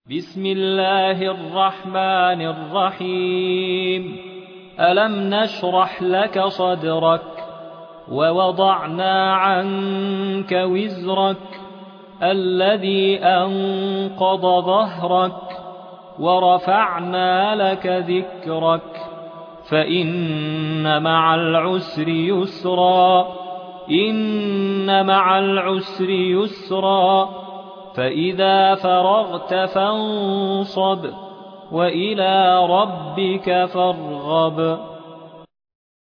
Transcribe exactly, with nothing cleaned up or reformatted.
بسم الله الرحمن الرحيم. ألم نشرح لك صدرك ووضعنا عنك وزرك الذي أنقض ظهرك ورفعنا لك ذكرك فإن مع العسر يسرا إن مع العسر يسرا فإذا فرغت فانصب وإلى ربك فارغب.